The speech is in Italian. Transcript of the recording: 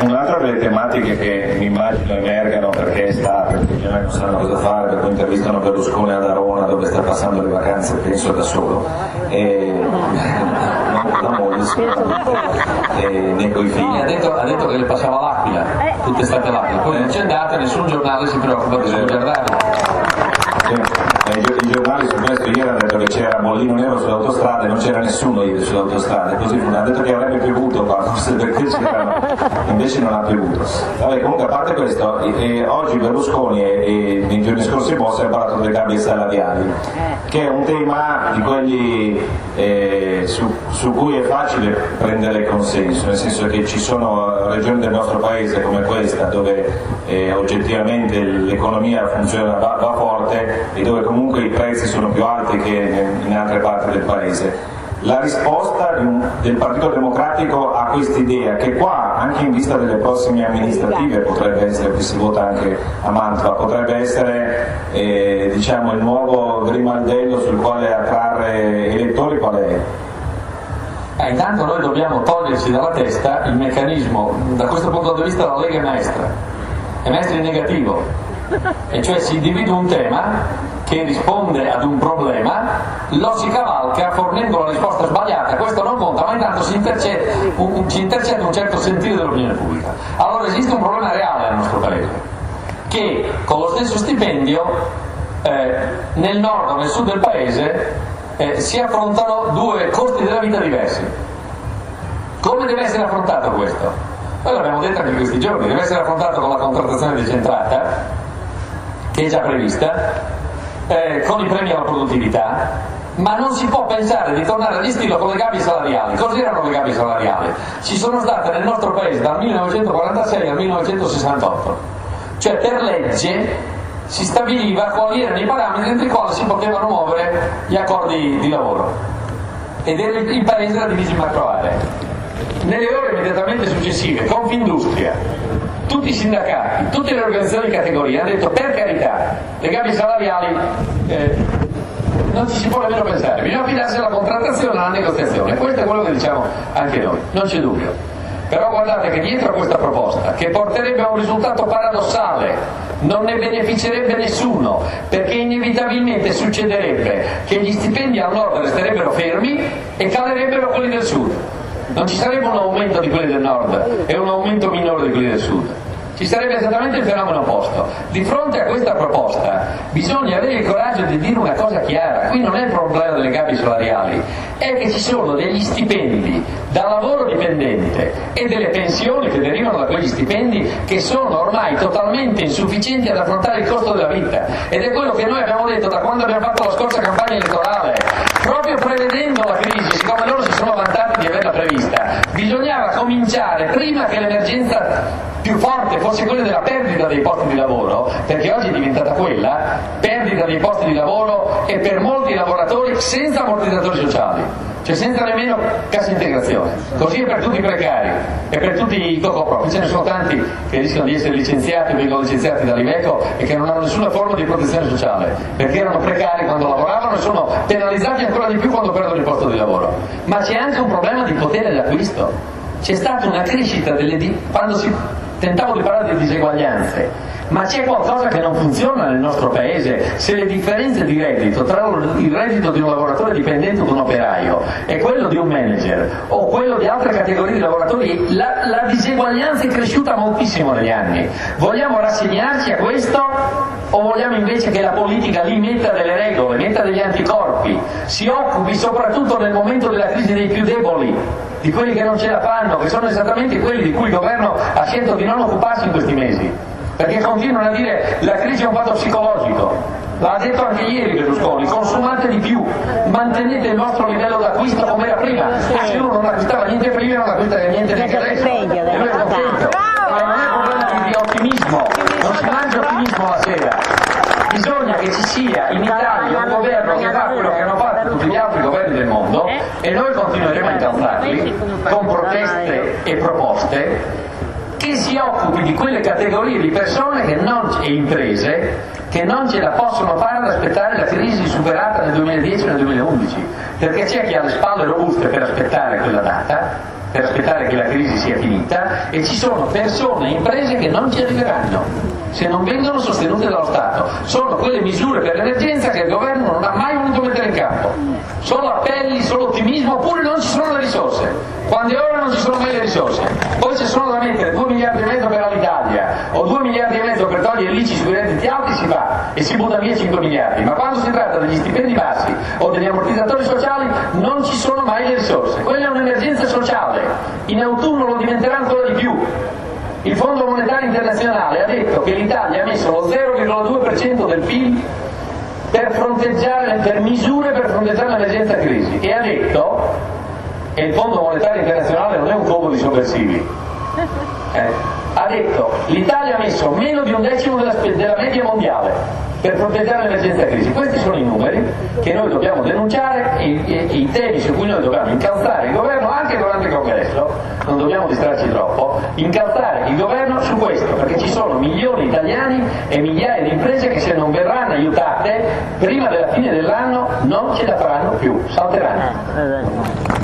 un'altra delle tematiche che mi immagino emergano perché è estate, perché gli non sanno cosa fare, per cui intervistano Berlusconi ad Arona dove sta passando le vacanze, penso da solo, non con la moglie sicuramente, né coi figli. Ha detto che le passava l'Aquila, tutte estate l'Aquila, poi non c'è andata, nessun giornale si preoccupa di guardare. I giornali su questo ieri hanno detto che c'era bollino nero sull'autostrada e non c'era nessuno ieri sull'autostrada, così hanno detto che avrebbe piovuto qua, forse perché c'erano, invece non ha piovuto. Vabbè, comunque a parte questo, oggi Berlusconi e nei giorni scorsi Bossi hanno parlato delle gabbie salariali, che è un tema di quelli su cui è facile prendere consenso, nel senso che ci sono regioni del nostro paese come questa dove oggettivamente l'economia funziona, va forte e dove comunque i prezzi sono più alti che in altre parti del paese. La risposta del Partito Democratico a quest'idea, che qua anche in vista delle prossime amministrative potrebbe essere, qui si vota anche a Mantova, potrebbe essere diciamo il nuovo grimaldello sul quale attrarre elettori, qual è? Intanto noi dobbiamo toglierci dalla testa il meccanismo, da questo punto di vista la Lega è maestra in negativo, e cioè si individua un tema che risponde ad un problema, lo si cavalca fornendo la risposta sbagliata, questo non conta, ma intanto ci intercetta un certo sentire dell'opinione pubblica. Allora esiste un problema reale nel nostro paese, che con lo stesso stipendio nel nord o nel sud del paese si affrontano due costi della vita diversi. Come deve essere affrontato questo? Noi l'abbiamo detto anche in questi giorni, deve essere affrontato con la contrattazione decentrata, che è già prevista, con i premi alla produttività, ma non si può pensare di tornare agli stilo con le gabbie salariali. Così erano le gabbie salariali? Ci sono state nel nostro paese dal 1946 al 1968, cioè per legge si stabiliva quali erano i parametri entro i quali si potevano muovere gli accordi di lavoro, ed il paese era diviso in macro aree. Nelle ore immediatamente successive, Confindustria, tutti i sindacati, tutte le organizzazioni di categoria hanno detto per carità, le gabbie salariali non ci si può nemmeno pensare, bisogna affidarsi alla contrattazione, alla negoziazione. Questo è quello che diciamo anche noi, non c'è dubbio. Però guardate che dietro a questa proposta, che porterebbe a un risultato paradossale, non ne beneficerebbe nessuno, perché inevitabilmente succederebbe che gli stipendi al nord resterebbero fermi e calerebbero quelli del sud. Non ci sarebbe un aumento di quelli del nord e un aumento minore di quelli del sud, ci sarebbe esattamente il fenomeno opposto. Di fronte a questa proposta bisogna avere il coraggio di dire una cosa chiara: qui non è il problema delle gabbie salariali, è che ci sono degli stipendi da lavoro dipendente e delle pensioni che derivano da quegli stipendi che sono ormai totalmente insufficienti ad affrontare il costo della vita, ed è quello che noi abbiamo detto da quando abbiamo fatto la scorsa campagna elettorale, proprio prevedendo la crisi. Siccome loro si sono vantati di averla prevista, bisognava cominciare prima che l'emergenza più forte fosse quella della perdita dei posti di lavoro, perché oggi è diventata quella, perdita dei posti di lavoro, e per molti lavoratori senza ammortizzatori sociali, cioè senza nemmeno cassa integrazione. Così è per tutti i precari e per tutti i co-pro. Ce ne sono tanti che rischiano di essere licenziati o vengono licenziati dall'Iveco e che non hanno nessuna forma di protezione sociale, perché erano precari quando lavoravano e sono penalizzati ancora di più quando perdono il posto di lavoro. Ma c'è anche un problema di potere d'acquisto. C'è stata una crescita quando si tentavo di parlare di diseguaglianze, ma c'è qualcosa che non funziona nel nostro paese. Se le differenze di reddito tra il reddito di un lavoratore dipendente o di un operaio e quello di un manager o quello di altre categorie di lavoratori, la diseguaglianza è cresciuta moltissimo negli anni. Vogliamo rassegnarci a questo o vogliamo invece che la politica lì metta delle regole, metta degli anticorpi, si occupi soprattutto nel momento della crisi dei più deboli, di quelli che non ce la fanno, che sono esattamente quelli di cui il governo ha scelto di non occuparsi in questi mesi, perché continuano a dire la crisi è un fatto psicologico. L'ha detto anche ieri Berlusconi: consumate di più, mantenete il vostro livello d'acquisto come era prima, e se uno non acquistava niente prima non acquista niente neanche adesso, e lui è contento. Ma non è un problema di ottimismo, non si mangia ottimismo la sera. Bisogna che ci sia in Italia un governo che fa quello che hanno fatto tutti gli altri governi del mondo, e noi continueremo a incalzarli con proteste e proposte, che si occupi di quelle categorie di persone e imprese che non ce la possono fare ad aspettare la crisi superata nel 2010 e nel 2011, perché c'è chi ha le spalle robuste per aspettare quella data per aspettare che la crisi sia finita, e ci sono persone e imprese che non ci arriveranno se non vengono sostenute dallo Stato. Sono quelle misure per l'emergenza che il governo non ha mai voluto mettere in campo. Solo appelli, solo ottimismo, oppure non ci sono le risorse. Quando è ora non ci sono mai le risorse. Poi se sono da mettere 2 miliardi e mezzo per l'Italia o 2 miliardi e mezzo per togliere l'ICI sui redditi alti, si fa e si butta via 5 miliardi. Ma quando si tratta degli stipendi bassi o degli ammortizzatori sociali non ci sono mai le risorse. Quella è un'emergenza sociale. In autunno lo diventerà ancora di più. Il Fondo Monetario Internazionale ha detto che l'Italia ha messo lo 0,2% del PIL per misure per fronteggiare l'emergenza crisi, e ha detto, e il Fondo Monetario Internazionale non è un covo di sovversivi, ha detto l'Italia ha messo meno di 1/10 della media mondiale per fronteggiare l'emergenza crisi. Questi sono i numeri che noi dobbiamo denunciare e i temi su cui noi dobbiamo incalzare il governo anche durante il congresso, non dobbiamo distrarci troppo, incalzare il governo su questo, perché ci sono milioni di italiani e migliaia di imprese che se non verranno aiutate prima della fine dell'anno non ce la faranno più, salteranno.